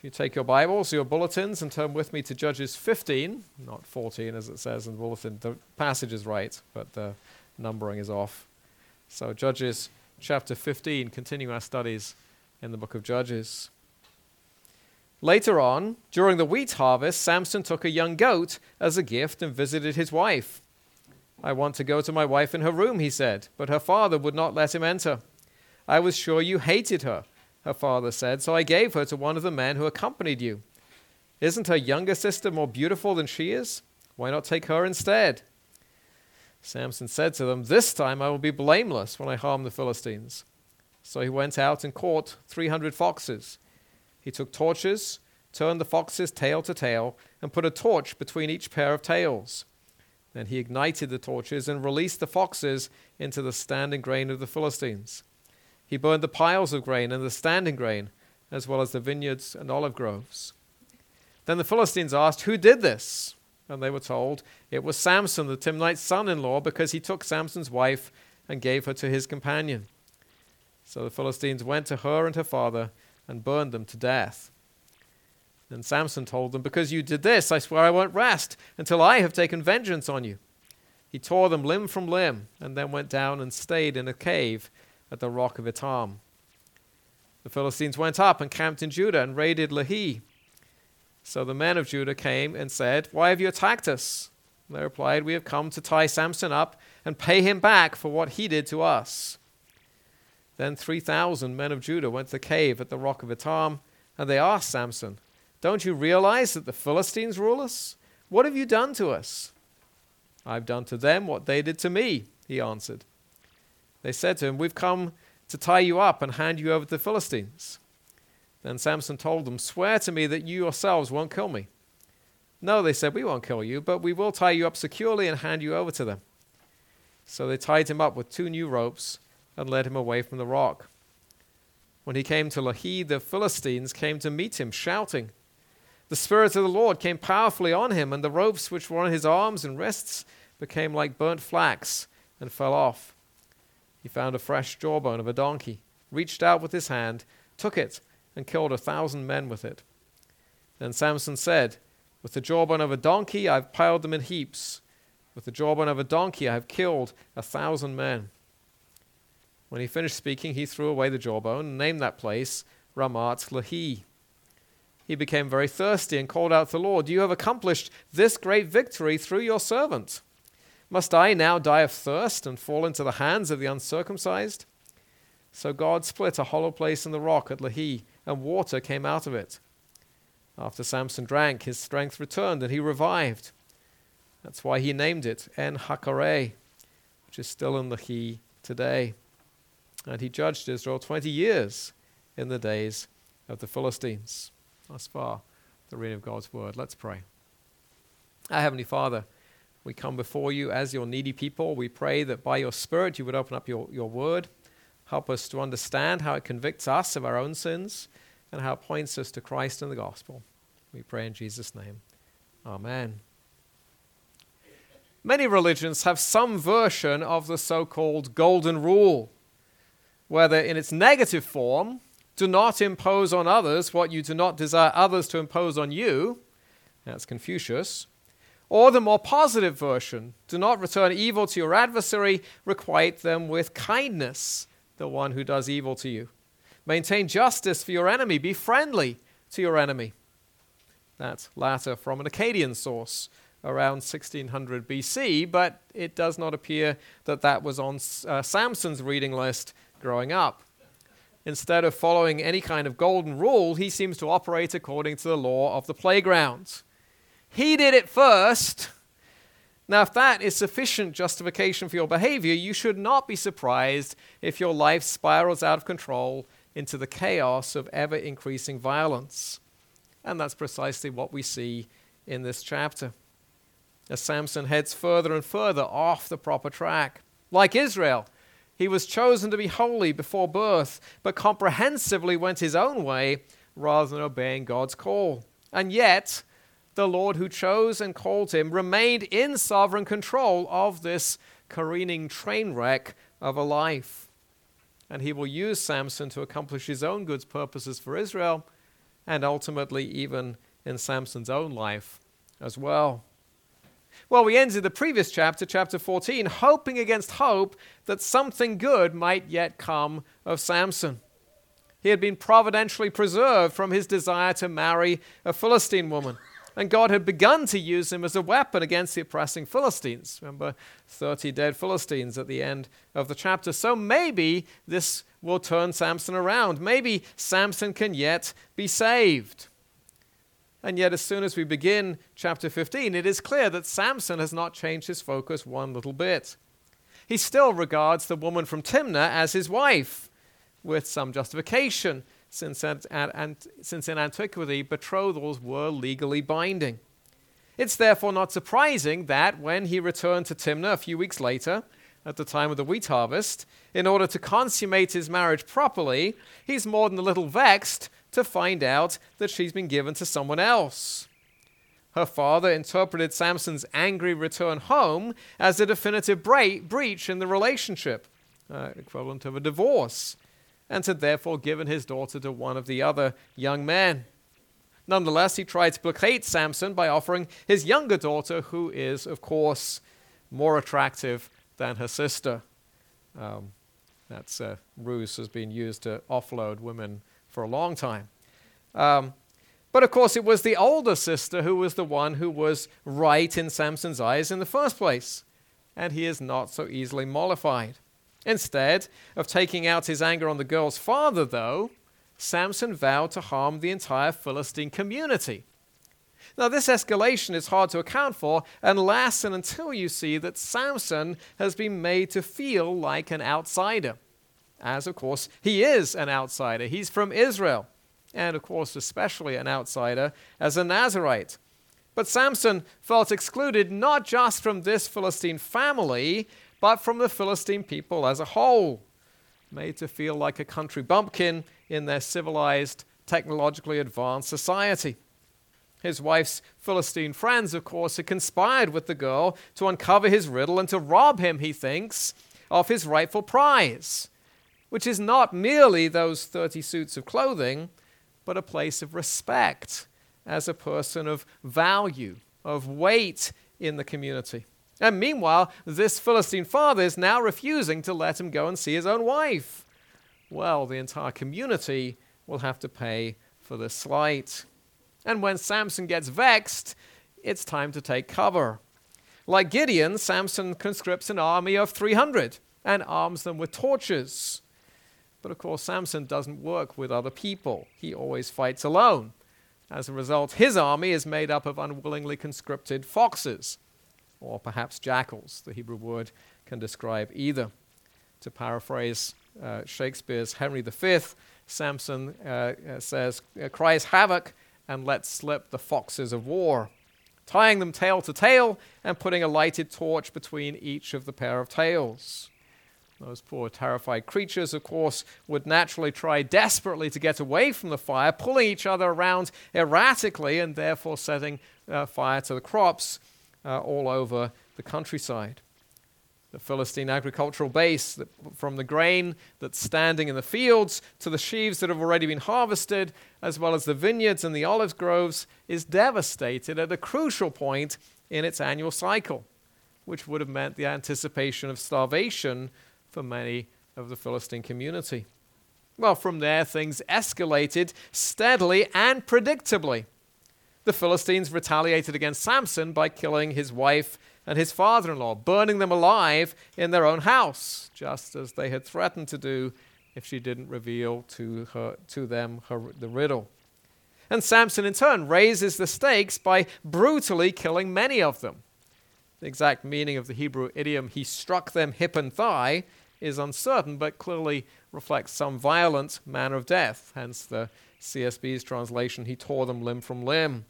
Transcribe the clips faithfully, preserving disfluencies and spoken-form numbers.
If you take your Bibles, your bulletins, and turn with me to Judges fifteen, not fourteen as it says in the bulletin. The passage is right, but the numbering is off. So Judges chapter fifteen, continue our studies in the book of Judges. Later on, during the wheat harvest, Samson took a young goat as a gift and visited his wife. "I want to go to my wife in her room," he said, but her father would not let him enter. "I was sure you hated her," her father said, "so I gave her to one of the men who accompanied you. Isn't her younger sister more beautiful than she is? Why not take her instead?" Samson said to them, "This time I will be blameless when I harm the Philistines." So he went out and caught three hundred foxes. He took torches, turned the foxes tail to tail, and put a torch between each pair of tails. Then he ignited the torches and released the foxes into the standing grain of the Philistines. He burned the piles of grain and the standing grain, as well as the vineyards and olive groves. Then the Philistines asked, "Who did this?" And they were told, "It was Samson, the Timnite's son-in-law, because he took Samson's wife and gave her to his companion." So the Philistines went to her and her father and burned them to death. Then Samson told them, "Because you did this, I swear I won't rest until I have taken vengeance on you." He tore them limb from limb and then went down and stayed in a cave at the rock of Etam. The Philistines went up and camped in Judah and raided Lehi. So the men of Judah came and said, "Why have you attacked us?" And they replied, "We have come to tie Samson up and pay him back for what he did to us." Then three thousand men of Judah went to the cave at the rock of Etam, and they asked Samson, "Don't you realize that the Philistines rule us? What have you done to us?" "I've done to them what they did to me," he answered. They said to him, "We've come to tie you up and hand you over to the Philistines." Then Samson told them, "Swear to me that you yourselves won't kill me." "No," they said, "we won't kill you, but we will tie you up securely and hand you over to them." So they tied him up with two new ropes and led him away from the rock. When he came to Lehi, the Philistines came to meet him, shouting. The Spirit of the Lord came powerfully on him, and the ropes which were on his arms and wrists became like burnt flax and fell off. He found a fresh jawbone of a donkey, reached out with his hand, took it, and killed a thousand men with it. Then Samson said, "With the jawbone of a donkey I have piled them in heaps. With the jawbone of a donkey I have killed a thousand men." When he finished speaking, he threw away the jawbone and named that place Ramat Lehi. He became very thirsty and called out to the Lord, "You have accomplished this great victory through your servant. Must I now die of thirst and fall into the hands of the uncircumcised?" So God split a hollow place in the rock at Lehi, and water came out of it. After Samson drank, his strength returned, and he revived. That's why he named it En Hakareh, which is still in Lehi today. And he judged Israel twenty years in the days of the Philistines. Thus far, the reading of God's word. Let's pray. Our Heavenly Father, we come before you as your needy people. We pray that by your Spirit you would open up your, your word, help us to understand how it convicts us of our own sins and how it points us to Christ and the gospel. We pray in Jesus' name. Amen. Many religions have some version of the so-called golden rule, whether in its negative form, do not impose on others what you do not desire others to impose on you, that's Confucius, or the more positive version, do not return evil to your adversary, requite them with kindness, the one who does evil to you. Maintain justice for your enemy, be friendly to your enemy. That latter from an Akkadian source around sixteen hundred B C, but it does not appear that that was on uh, Samson's reading list growing up. Instead of following any kind of golden rule, he seems to operate according to the law of the playground. He did it first. Now, if that is sufficient justification for your behavior, you should not be surprised if your life spirals out of control into the chaos of ever-increasing violence. And that's precisely what we see in this chapter, as Samson heads further and further off the proper track. Like Israel, he was chosen to be holy before birth, but comprehensively went his own way rather than obeying God's call. And yet, the Lord who chose and called him remained in sovereign control of this careening train wreck of a life. And he will use Samson to accomplish his own good purposes for Israel, and ultimately even in Samson's own life as well. Well, we ended the previous chapter, chapter fourteen, hoping against hope that something good might yet come of Samson. He had been providentially preserved from his desire to marry a Philistine woman, and God had begun to use him as a weapon against the oppressing Philistines. Remember, thirty dead Philistines at the end of the chapter. So maybe this will turn Samson around. Maybe Samson can yet be saved. And yet, as soon as we begin chapter fifteen, it is clear that Samson has not changed his focus one little bit. He still regards the woman from Timnah as his wife, with some justification, since, at, at, and, since in antiquity betrothals were legally binding. It's therefore not surprising that when he returned to Timnah a few weeks later, at the time of the wheat harvest, in order to consummate his marriage properly, he's more than a little vexed to find out that she's been given to someone else. Her father interpreted Samson's angry return home as a definitive bre- breach in the relationship, uh, equivalent of a divorce, and had therefore given his daughter to one of the other young men. Nonetheless, he tried to placate Samson by offering his younger daughter, who is, of course, more attractive than her sister. Um, that's a ruse has been used to offload women for a long time. Um, but of course, it was the older sister who was the one who was right in Samson's eyes in the first place, and he is not so easily mollified. Instead of taking out his anger on the girl's father, though, Samson vowed to harm the entire Philistine community. Now, this escalation is hard to account for unless and until you see that Samson has been made to feel like an outsider, as, of course, he is an outsider. He's from Israel, and, of course, especially an outsider as a Nazirite. But Samson felt excluded not just from this Philistine family, but from the Philistine people as a whole, made to feel like a country bumpkin in their civilized, technologically advanced society. His wife's Philistine friends, of course, had conspired with the girl to uncover his riddle and to rob him, he thinks, of his rightful prize, which is not merely those thirty suits of clothing, but a place of respect as a person of value, of weight in the community. And meanwhile, this Philistine father is now refusing to let him go and see his own wife. Well, the entire community will have to pay for this slight. And when Samson gets vexed, it's time to take cover. Like Gideon, Samson conscripts an army of three hundred and arms them with torches. But of course, Samson doesn't work with other people. He always fights alone. As a result, his army is made up of unwillingly conscripted foxes, or perhaps jackals. The Hebrew word can describe either. To paraphrase uh, Shakespeare's Henry the Fifth, Samson uh, uh, says, cries havoc and lets slip the foxes of war, tying them tail to tail and putting a lighted torch between each of the pair of tails. Those poor terrified creatures, of course, would naturally try desperately to get away from the fire, pulling each other around erratically and therefore setting uh, fire to the crops uh, all over the countryside. The Philistine agricultural base, that, from the grain that's standing in the fields to the sheaves that have already been harvested, as well as the vineyards and the olive groves, is devastated at a crucial point in its annual cycle, which would have meant the anticipation of starvation for many of the Philistine community. Well, from there, things escalated steadily and predictably. The Philistines retaliated against Samson by killing his wife and his father-in-law, burning them alive in their own house, just as they had threatened to do if she didn't reveal to her to them her, the riddle. And Samson, in turn, raises the stakes by brutally killing many of them. The exact meaning of the Hebrew idiom, he struck them hip and thigh, is uncertain, but clearly reflects some violent manner of death, hence the C S B's translation, he tore them limb from limb.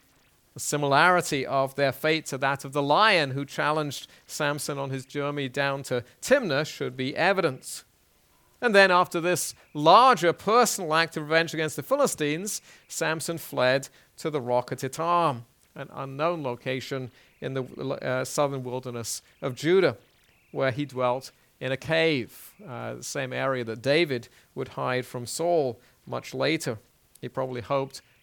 The similarity of their fate to that of the lion who challenged Samson on his journey down to Timnah should be evident. And then after this larger personal act of revenge against the Philistines, Samson fled to the rock at Etam, an unknown location in the uh, southern wilderness of Judah, where he dwelt in a cave, uh, the same area that David would hide from Saul much later. He probably hoped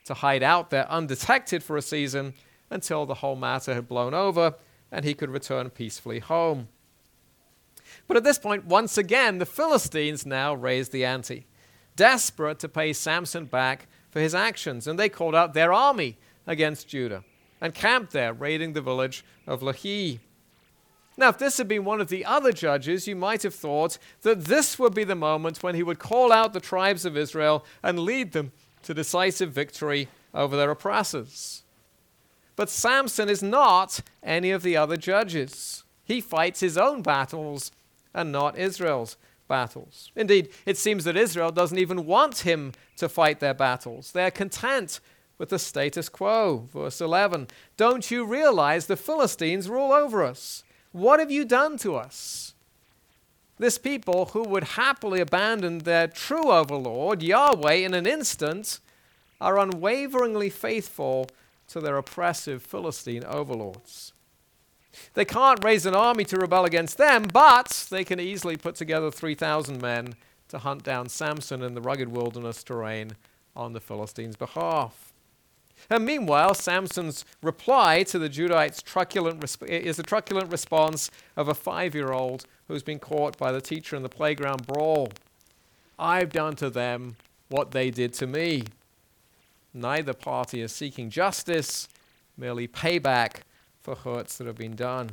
to hide out there undetected for a season until the whole matter had blown over and he could return peacefully home. But at this point, once again, the Philistines now raised the ante, desperate to pay Samson back for his actions, and they called out their army against Judah and camped there, raiding the village of Lehi. Now, if this had been one of the other judges, you might have thought that this would be the moment when he would call out the tribes of Israel and lead them to decisive victory over their oppressors. But Samson is not any of the other judges. He fights his own battles and not Israel's battles. Indeed, it seems that Israel doesn't even want him to fight their battles. They're content with the status quo. Verse eleven, "Don't you realize the Philistines rule over us? What have you done to us?" This people who would happily abandon their true overlord, Yahweh, in an instant, are unwaveringly faithful to their oppressive Philistine overlords. They can't raise an army to rebel against them, but they can easily put together three thousand men to hunt down Samson in the rugged wilderness terrain on the Philistines' behalf. And meanwhile, Samson's reply to the Judahites' truculent resp- is a truculent response of a five-year-old who's been caught by the teacher in the playground brawl. "I've done to them what they did to me." Neither party is seeking justice, merely payback for hurts that have been done.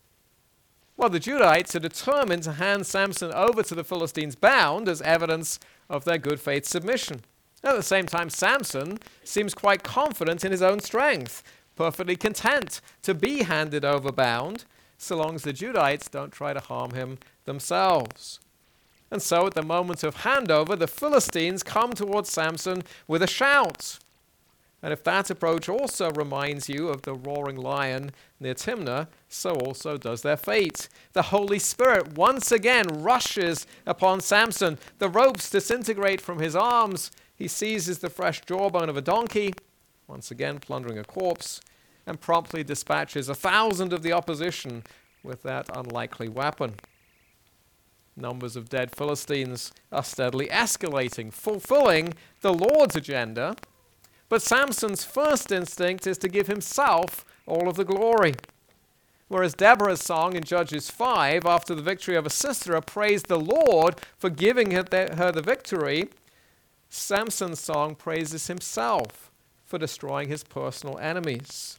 Well, the Judahites are determined to hand Samson over to the Philistines bound as evidence of their good faith submission. At the same time, Samson seems quite confident in his own strength, perfectly content to be handed over bound, so long as the Judahites don't try to harm him themselves. And so at the moment of handover, the Philistines come towards Samson with a shout. And if that approach also reminds you of the roaring lion near Timnah, so also does their fate. The Holy Spirit once again rushes upon Samson. The ropes disintegrate from his arms. He seizes the fresh jawbone of a donkey, once again plundering a corpse, and promptly dispatches a thousand of the opposition with that unlikely weapon. Numbers of dead Philistines are steadily escalating, fulfilling the Lord's agenda. But Samson's first instinct is to give himself all of the glory. Whereas Deborah's song in Judges five, after the victory over Sisera, praised the Lord for giving her the, her the victory, Samson's song praises himself for destroying his personal enemies.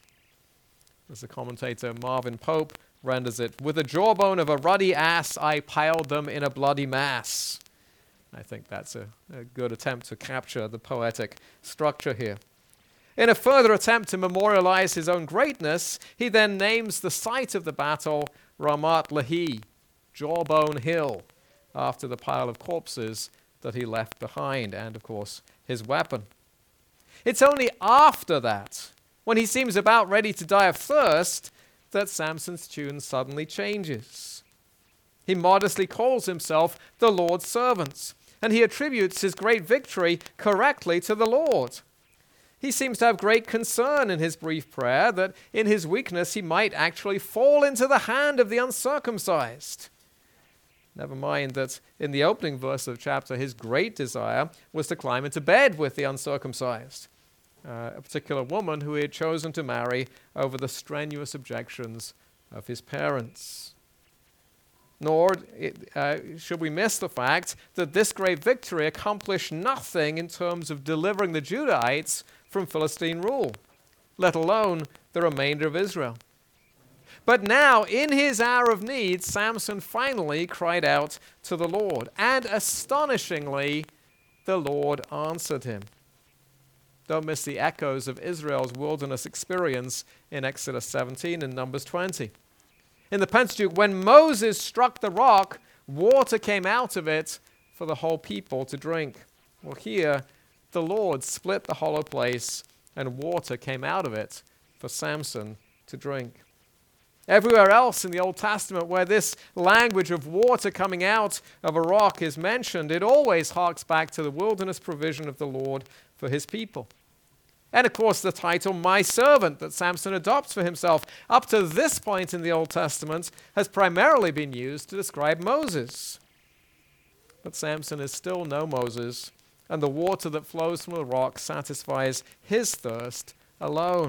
As the commentator Marvin Pope renders it, "With the jawbone of a ruddy ass, I piled them in a bloody mass." I think that's a, a good attempt to capture the poetic structure here. In a further attempt to memorialize his own greatness, he then names the site of the battle Ramat Lehi, Jawbone Hill, after the pile of corpses that he left behind, and of course his weapon. It's only after that, when he seems about ready to die of thirst, that Samson's tune suddenly changes. He modestly calls himself the Lord's servant, and he attributes his great victory correctly to the Lord. He seems to have great concern in his brief prayer that in his weakness he might actually fall into the hand of the uncircumcised. Never mind that in the opening verse of the chapter, his great desire was to climb into bed with the uncircumcised, uh, a particular woman who he had chosen to marry over the strenuous objections of his parents. Nor uh, should we miss the fact that this great victory accomplished nothing in terms of delivering the Judahites from Philistine rule, let alone the remainder of Israel. But now, in his hour of need, Samson finally cried out to the Lord, and astonishingly, the Lord answered him. Don't miss the echoes of Israel's wilderness experience in Exodus seventeen and Numbers twenty. In the Pentateuch, when Moses struck the rock, water came out of it for the whole people to drink. Well, here, the Lord split the hollow place, and water came out of it for Samson to drink. Everywhere else in the Old Testament where this language of water coming out of a rock is mentioned, it always harks back to the wilderness provision of the Lord for his people. And of course, the title, my servant, that Samson adopts for himself, up to this point in the Old Testament, has primarily been used to describe Moses. But Samson is still no Moses, and the water that flows from the rock satisfies his thirst alone.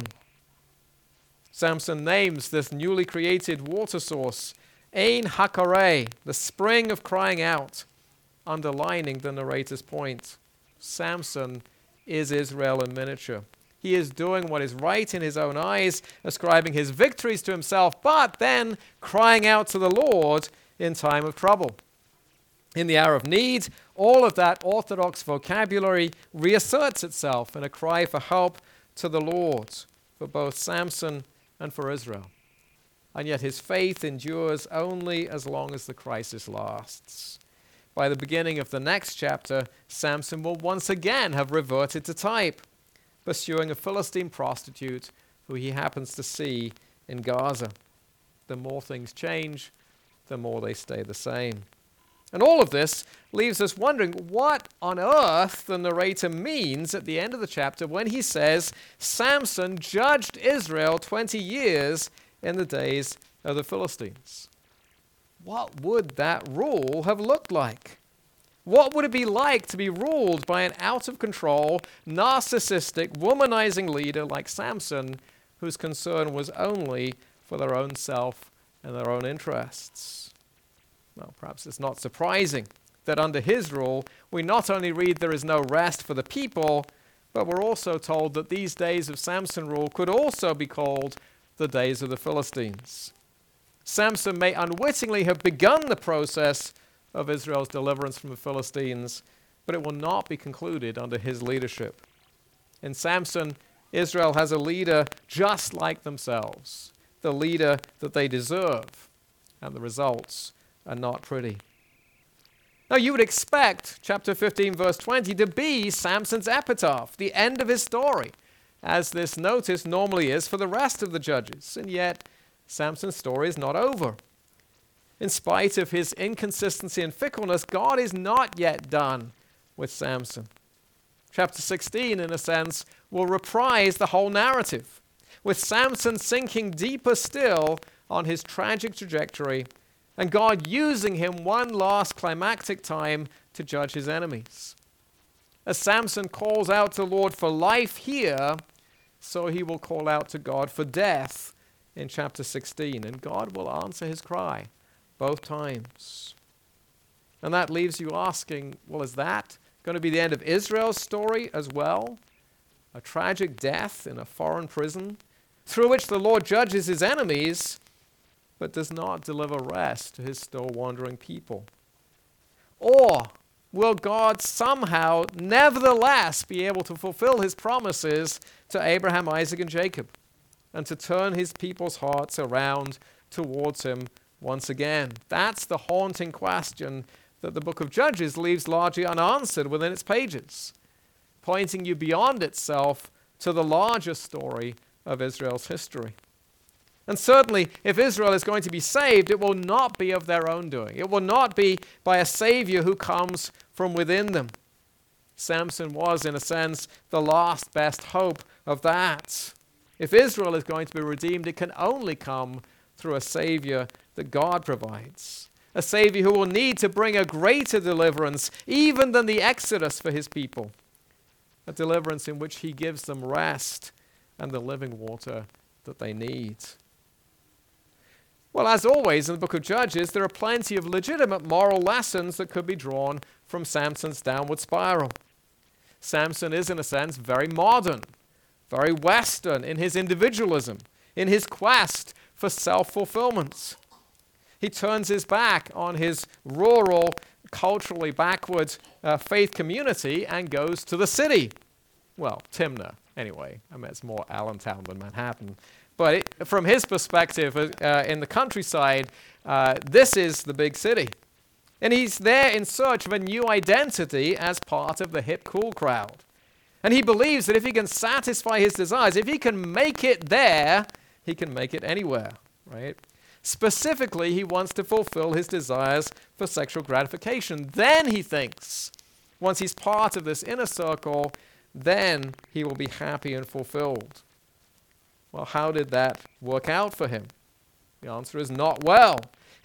Samson names this newly created water source Ein Hakareh, the spring of crying out, underlining the narrator's point. Samson is Israel in miniature. He is doing what is right in his own eyes, ascribing his victories to himself, but then crying out to the Lord in time of trouble. In the hour of need, all of that orthodox vocabulary reasserts itself in a cry for help to the Lord, for both Samson and for Israel. And yet his faith endures only as long as the crisis lasts. By the beginning of the next chapter, Samson will once again have reverted to type, pursuing a Philistine prostitute who he happens to see in Gaza. The more things change, the more they stay the same. And all of this leaves us wondering what on earth the narrator means at the end of the chapter when he says Samson judged Israel twenty years in the days of the Philistines. What would that rule have looked like? What would it be like to be ruled by an out-of-control, narcissistic, womanizing leader like Samson, whose concern was only for their own self and their own interests? Well, perhaps it's not surprising that under his rule, we not only read there is no rest for the people, but we're also told that these days of Samson rule could also be called the days of the Philistines. Samson may unwittingly have begun the process of Israel's deliverance from the Philistines, but it will not be concluded under his leadership. In Samson, Israel has a leader just like themselves, the leader that they deserve, and the results are not pretty. Now, you would expect chapter fifteen, verse twenty to be Samson's epitaph, the end of his story, as this notice normally is for the rest of the judges, and yet Samson's story is not over. In spite of his inconsistency and fickleness, God is not yet done with Samson. Chapter sixteen, in a sense, will reprise the whole narrative, with Samson sinking deeper still on his tragic trajectory, and God using him one last climactic time to judge his enemies. As Samson calls out to the Lord for life here, so he will call out to God for death in chapter sixteen, and God will answer his cry both times. And that leaves you asking, well, is that going to be the end of Israel's story as well? A tragic death in a foreign prison, through which the Lord judges his enemies, but does not deliver rest to his still wandering people? Or will God somehow nevertheless be able to fulfill his promises to Abraham, Isaac, and Jacob, and to turn his people's hearts around towards him once again? That's the haunting question that the book of Judges leaves largely unanswered within its pages, pointing you beyond itself to the larger story of Israel's history. And certainly, if Israel is going to be saved, it will not be of their own doing. It will not be by a Savior who comes from within them. Samson was, in a sense, the last best hope of that. If Israel is going to be redeemed, it can only come through a Savior that God provides. A Savior who will need to bring a greater deliverance, even than the Exodus for his people. A deliverance in which he gives them rest and the living water that they need. Well, as always in the book of Judges, there are plenty of legitimate moral lessons that could be drawn from Samson's downward spiral. Samson is, in a sense, very modern, very Western in his individualism, in his quest for self-fulfillment. He turns his back on his rural, culturally backward uh, faith community and goes to the city. Well, Timnah, anyway. I mean, it's more Allentown than Manhattan. But it, from his perspective, uh, in the countryside, uh, this is the big city. And he's there in search of a new identity as part of the hip, cool crowd. And he believes that if he can satisfy his desires, if he can make it there, he can make it anywhere, right? Specifically, he wants to fulfill his desires for sexual gratification. Then he thinks, once he's part of this inner circle, then he will be happy and fulfilled. Well, how did that work out for him? The answer is not well.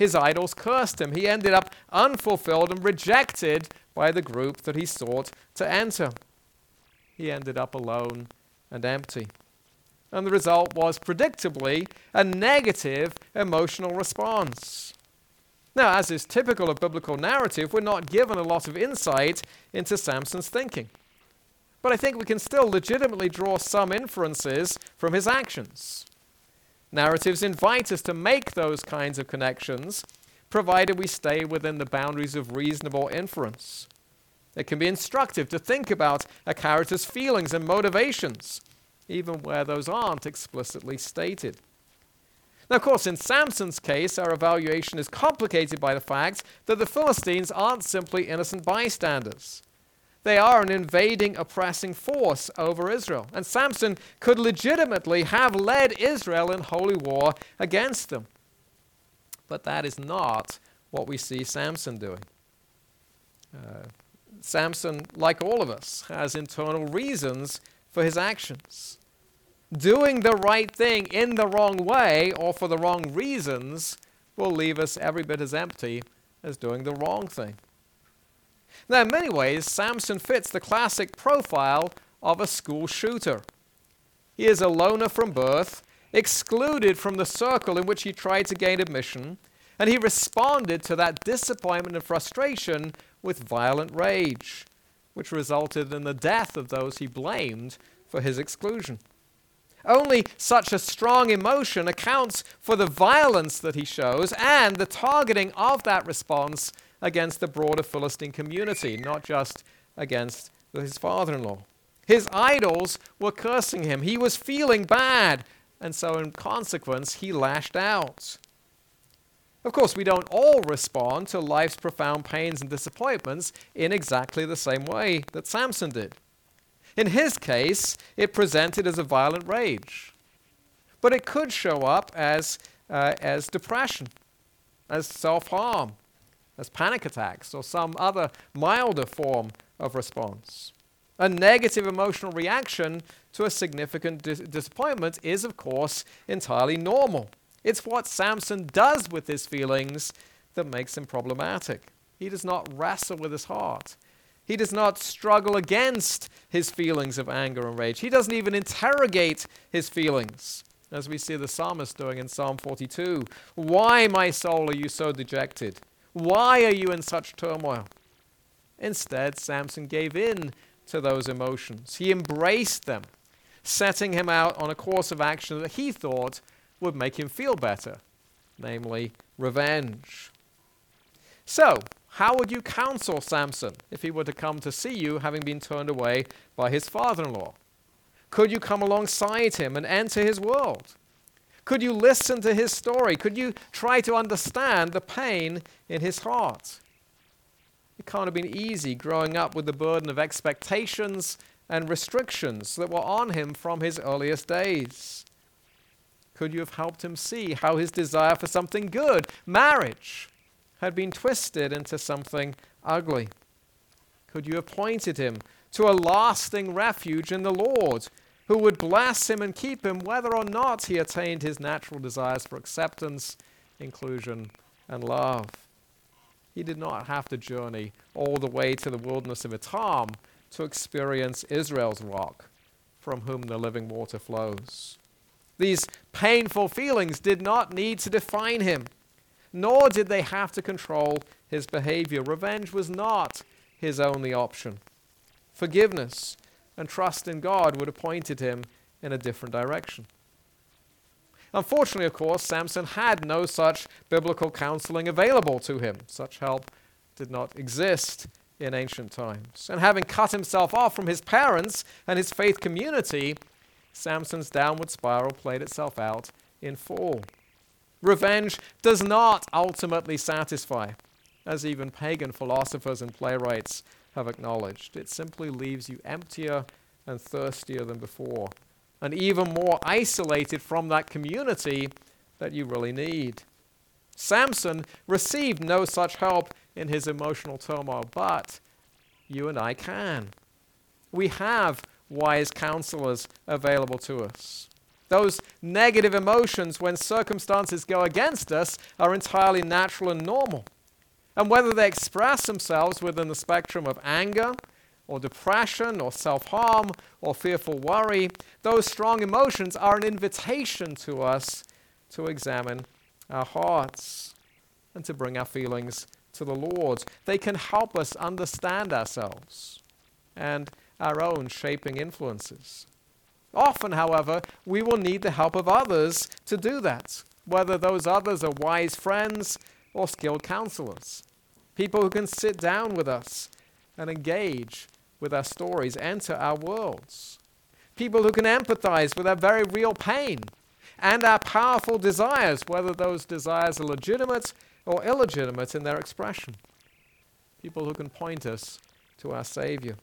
His idols cursed him. He ended up unfulfilled and rejected by the group that he sought to enter. He ended up alone and empty. And the result was, predictably, a negative emotional response. Now, as is typical of biblical narrative, we're not given a lot of insight into Samson's thinking. But I think we can still legitimately draw some inferences from his actions. Narratives invite us to make those kinds of connections, provided we stay within the boundaries of reasonable inference. It can be instructive to think about a character's feelings and motivations, even where those aren't explicitly stated. Now, of course, in Samson's case, our evaluation is complicated by the fact that the Philistines aren't simply innocent bystanders. They are an invading, oppressing force over Israel. And Samson could legitimately have led Israel in holy war against them. But that is not what we see Samson doing. Uh, Samson, like all of us, has internal reasons for his actions. Doing the right thing in the wrong way or for the wrong reasons will leave us every bit as empty as doing the wrong thing. Now, in many ways, Samson fits the classic profile of a school shooter. He is a loner from birth, excluded from the circle in which he tried to gain admission, and he responded to that disappointment and frustration with violent rage, which resulted in the death of those he blamed for his exclusion. Only such a strong emotion accounts for the violence that he shows and the targeting of that response against the broader Philistine community, not just against his father-in-law. His idols were cursing him. He was feeling bad, and so in consequence, he lashed out. Of course, we don't all respond to life's profound pains and disappointments in exactly the same way that Samson did. In his case, it presented as a violent rage. But it could show up as, uh, as depression, as self-harm, as panic attacks, or some other milder form of response. A negative emotional reaction to a significant dis- disappointment is, of course, entirely normal. It's what Samson does with his feelings that makes him problematic. He does not wrestle with his heart. He does not struggle against his feelings of anger and rage. He doesn't even interrogate his feelings, as we see the psalmist doing in Psalm forty-two. Why, my soul, are you so dejected? Why are you in such turmoil? Instead, Samson gave in to those emotions. He embraced them, setting him out on a course of action that he thought would make him feel better, namely revenge. So, how would you counsel Samson if he were to come to see you having been turned away by his father-in-law? Could you come alongside him and enter his world? Could you listen to his story? Could you try to understand the pain in his heart? It can't have been easy growing up with the burden of expectations and restrictions that were on him from his earliest days. Could you have helped him see how his desire for something good, marriage, had been twisted into something ugly? Could you have pointed him to a lasting refuge in the Lord, who would bless him and keep him whether or not he attained his natural desires for acceptance, inclusion, and love? He did not have to journey all the way to the wilderness of Etam to experience Israel's rock, from whom the living water flows. These painful feelings did not need to define him, nor did they have to control his behavior. Revenge was not his only option. Forgiveness and trust in God would have pointed him in a different direction. Unfortunately, of course, Samson had no such biblical counseling available to him. Such help did not exist in ancient times. And having cut himself off from his parents and his faith community, Samson's downward spiral played itself out in fall. Revenge does not ultimately satisfy, as even pagan philosophers and playwrights have acknowledged. It simply leaves you emptier and thirstier than before, and even more isolated from that community that you really need. Samson received no such help in his emotional turmoil, but you and I can. We have wise counselors available to us. Those negative emotions, when circumstances go against us, are entirely natural and normal. And whether they express themselves within the spectrum of anger, or depression, or self-harm, or fearful worry, those strong emotions are an invitation to us to examine our hearts and to bring our feelings to the Lord. They can help us understand ourselves and our own shaping influences. Often, however, we will need the help of others to do that, whether those others are wise friends or skilled counselors, people who can sit down with us and engage with our stories, enter our worlds, people who can empathize with our very real pain and our powerful desires, whether those desires are legitimate or illegitimate in their expression, people who can point us to our Savior.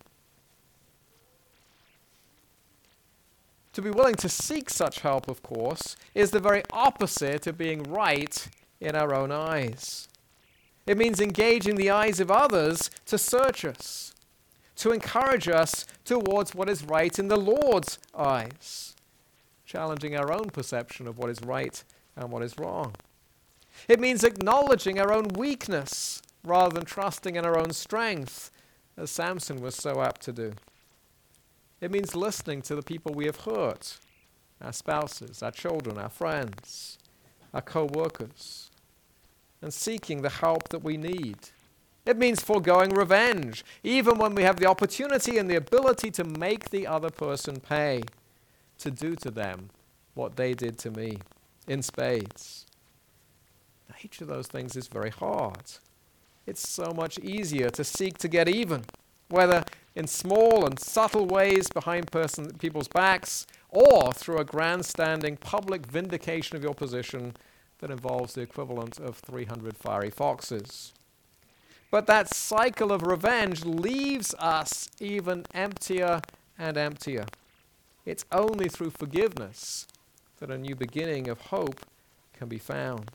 To be willing to seek such help, of course, is the very opposite of being right in our own eyes. It means engaging the eyes of others to search us, to encourage us towards what is right in the Lord's eyes, challenging our own perception of what is right and what is wrong. It means acknowledging our own weakness rather than trusting in our own strength, as Samson was so apt to do. It means listening to the people we have hurt, our spouses, our children, our friends, our co-workers, and seeking the help that we need. It means foregoing revenge, even when we have the opportunity and the ability to make the other person pay, to do to them what they did to me, in spades. Now, each of those things is very hard. It's so much easier to seek to get even, whether in small and subtle ways behind person, people's backs, or through a grandstanding public vindication of your position that involves the equivalent of three hundred fiery foxes. But that cycle of revenge leaves us even emptier and emptier. It's only through forgiveness that a new beginning of hope can be found.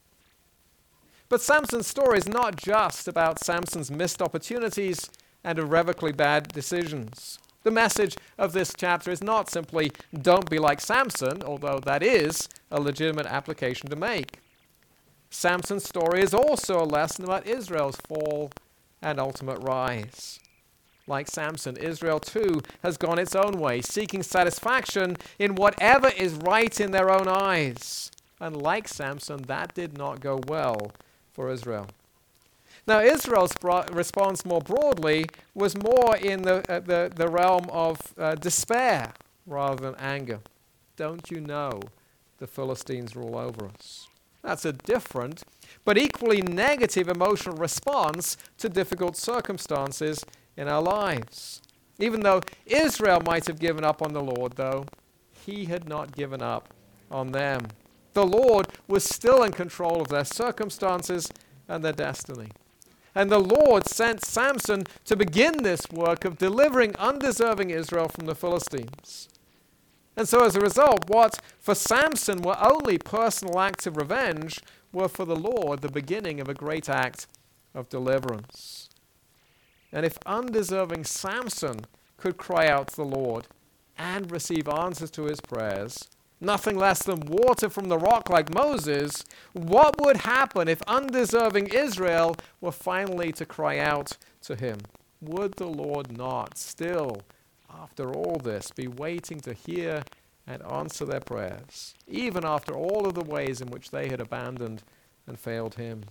But Samson's story is not just about Samson's missed opportunities and irrevocably bad decisions. The message of this chapter is not simply, don't be like Samson, although that is a legitimate application to make. Samson's story is also a lesson about Israel's fall and ultimate rise. Like Samson, Israel too has gone its own way, seeking satisfaction in whatever is right in their own eyes. And like Samson, that did not go well for Israel. Now, Israel's bro- response more broadly was more in the, uh, the, the realm of uh, despair rather than anger. Don't you know the Philistines rule over us? That's a different but equally negative emotional response to difficult circumstances in our lives. Even though Israel might have given up on the Lord, though, he had not given up on them. The Lord was still in control of their circumstances and their destiny. And the Lord sent Samson to begin this work of delivering undeserving Israel from the Philistines. And so as a result, what for Samson were only personal acts of revenge were for the Lord the beginning of a great act of deliverance. And if undeserving Samson could cry out to the Lord and receive answers to his prayers, nothing less than water from the rock like Moses, what would happen if undeserving Israel were finally to cry out to him? Would the Lord not still, after all this, be waiting to hear and answer their prayers, even after all of the ways in which they had abandoned and failed him?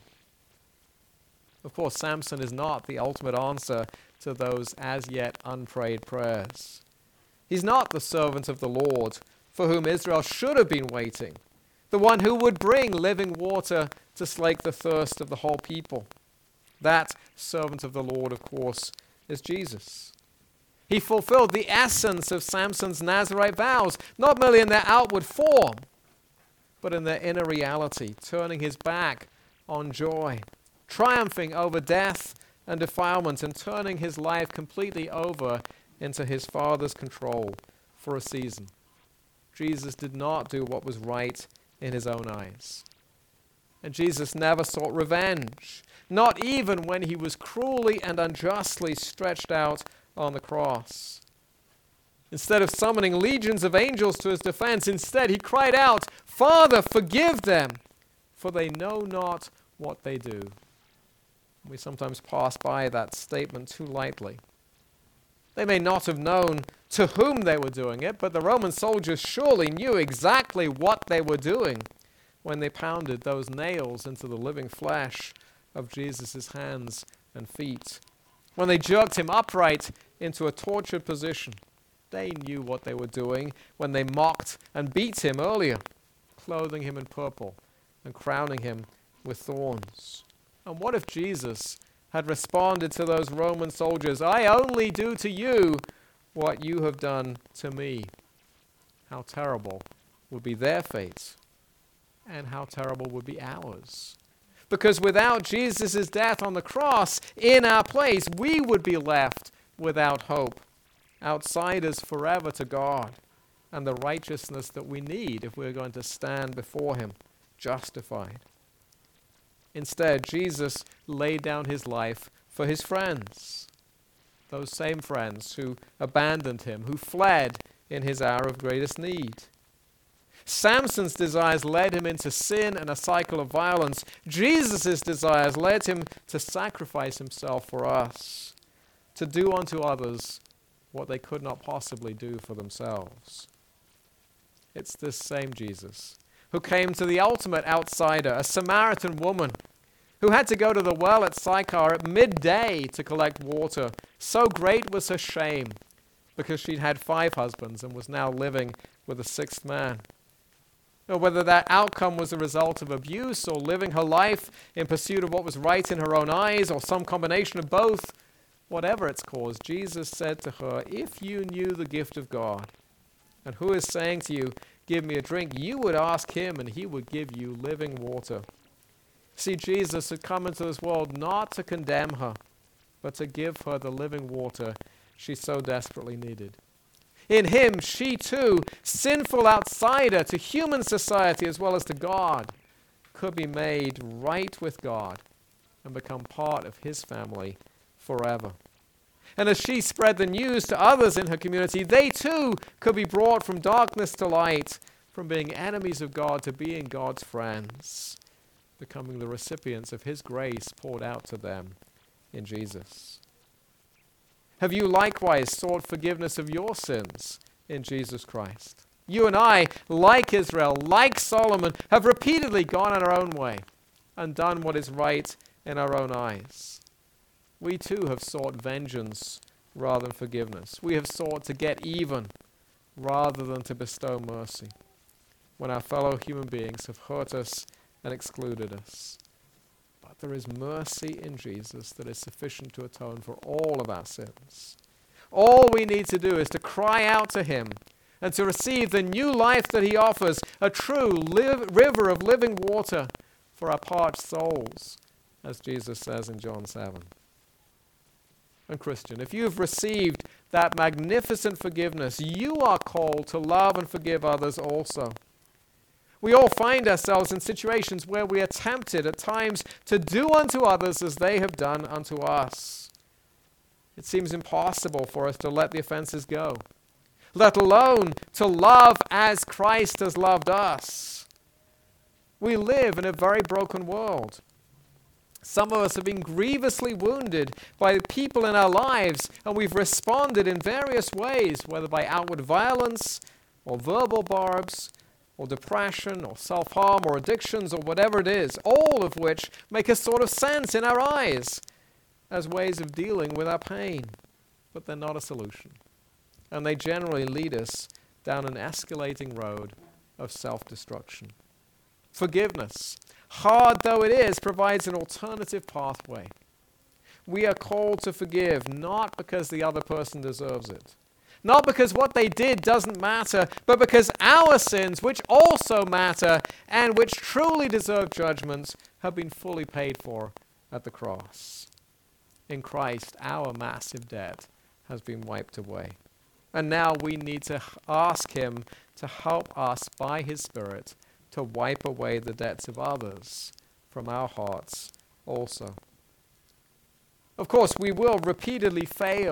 Of course, Samson is not the ultimate answer to those as yet unprayed prayers. He's not the servant of the Lord for whom Israel should have been waiting, the one who would bring living water to slake the thirst of the whole people. That servant of the Lord, of course, is Jesus. He fulfilled the essence of Samson's Nazirite vows, not merely in their outward form, but in their inner reality, turning his back on joy, triumphing over death and defilement, and turning his life completely over into his Father's control for a season. Jesus did not do what was right in his own eyes. And Jesus never sought revenge, not even when he was cruelly and unjustly stretched out on the cross. Instead of summoning legions of angels to his defense, instead he cried out, "Father, forgive them, for they know not what they do." We sometimes pass by that statement too lightly. They may not have known to whom they were doing it, but the Roman soldiers surely knew exactly what they were doing when they pounded those nails into the living flesh of Jesus' hands and feet. When they jerked him upright into a tortured position, they knew what they were doing when they mocked and beat him earlier, clothing him in purple and crowning him with thorns. And what if Jesus had responded to those Roman soldiers, "I only do to you what you have done to me"? How terrible would be their fate, and how terrible would be ours. Because without Jesus' death on the cross in our place, we would be left without hope, outsiders forever to God, and the righteousness that we need if we're going to stand before him justified. Instead, Jesus laid down his life for his friends, those same friends who abandoned him, who fled in his hour of greatest need. Samson's desires led him into sin and a cycle of violence. Jesus' desires led him to sacrifice himself for us, to do unto others what they could not possibly do for themselves. It's this same Jesus who came to the ultimate outsider, a Samaritan woman, who had to go to the well at Sychar at midday to collect water. So great was her shame, because she'd had five husbands and was now living with a sixth man. Or whether that outcome was a result of abuse or living her life in pursuit of what was right in her own eyes, or some combination of both, whatever its cause, Jesus said to her, "If you knew the gift of God, and who is saying to you, 'Give me a drink,' you would ask him, and he would give you living water." See, Jesus had come into this world not to condemn her, but to give her the living water she so desperately needed. In him, she too, sinful outsider to human society as well as to God, could be made right with God and become part of his family forever. And as she spread the news to others in her community, they too could be brought from darkness to light, from being enemies of God to being God's friends, becoming the recipients of his grace poured out to them in Jesus. Have you likewise sought forgiveness of your sins in Jesus Christ? You and I, like Israel, like Solomon, have repeatedly gone on our own way and done what is right in our own eyes. We too have sought vengeance rather than forgiveness. We have sought to get even rather than to bestow mercy when our fellow human beings have hurt us and excluded us. But there is mercy in Jesus that is sufficient to atone for all of our sins. All we need to do is to cry out to him and to receive the new life that he offers, a true live, river of living water for our parched souls, as Jesus says in John seven. And Christian, if you've received that magnificent forgiveness, you are called to love and forgive others also. We all find ourselves in situations where we are tempted at times to do unto others as they have done unto us. It seems impossible for us to let the offenses go, let alone to love as Christ has loved us. We live in a very broken world. Some of us have been grievously wounded by the people in our lives, and we've responded in various ways, whether by outward violence or verbal barbs, or depression, or self-harm, or addictions, or whatever it is, all of which make a sort of sense in our eyes as ways of dealing with our pain. But they're not a solution. And they generally lead us down an escalating road of self-destruction. Forgiveness, hard though it is, provides an alternative pathway. We are called to forgive not because the other person deserves it, not because what they did doesn't matter, but because our sins, which also matter and which truly deserve judgment, have been fully paid for at the cross. In Christ, our massive debt has been wiped away. And now we need to ask him to help us by his Spirit to wipe away the debts of others from our hearts also. Of course, we will repeatedly fail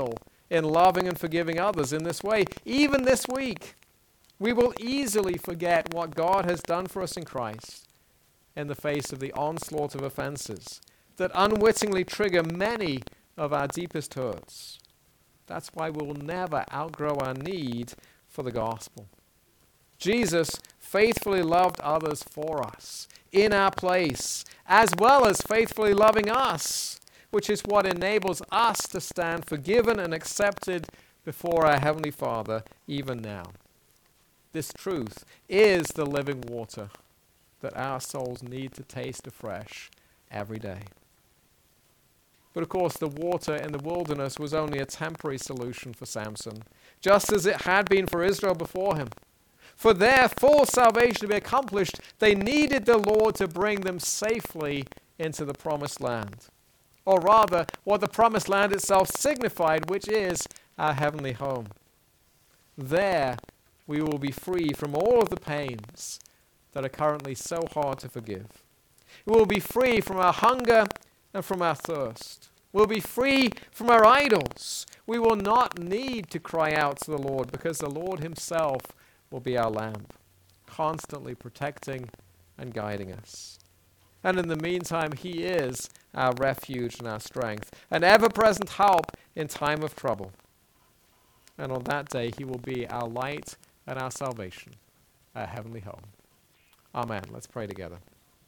in loving and forgiving others in this way. Even this week, we will easily forget what God has done for us in Christ in the face of the onslaught of offenses that unwittingly trigger many of our deepest hurts. That's why we will never outgrow our need for the gospel. Jesus faithfully loved others for us, in our place, as well as faithfully loving us, which is what enables us to stand forgiven and accepted before our Heavenly Father even now. This truth is the living water that our souls need to taste afresh every day. But of course, the water in the wilderness was only a temporary solution for Samson, just as it had been for Israel before him. For their full salvation to be accomplished, they needed the Lord to bring them safely into the promised land. Or rather, what the promised land itself signified, which is our heavenly home. There, we will be free from all of the pains that are currently so hard to forgive. We will be free from our hunger and from our thirst. We'll be free from our idols. We will not need to cry out to the Lord because the Lord himself will be our lamp, constantly protecting and guiding us. And in the meantime, he is our refuge and our strength, an ever-present help in time of trouble. And on that day, he will be our light and our salvation, our heavenly home. Amen. Let's pray together.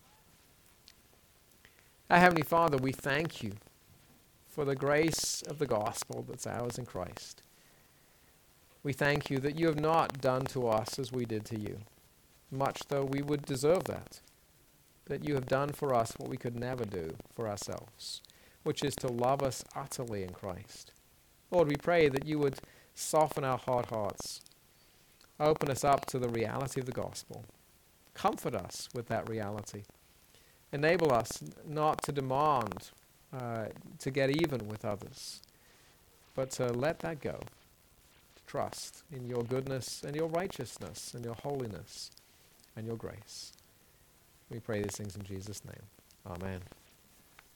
Our Heavenly Father, we thank you for the grace of the gospel that's ours in Christ. We thank you that you have not done to us as we did to you, much though we would deserve that, that you have done for us what we could never do for ourselves, which is to love us utterly in Christ. Lord, we pray that you would soften our hard hearts, open us up to the reality of the gospel, comfort us with that reality, enable us not to demand uh, to get even with others, but to let that go. Trust in your goodness and your righteousness and your holiness and your grace. We pray these things in Jesus' name. Amen.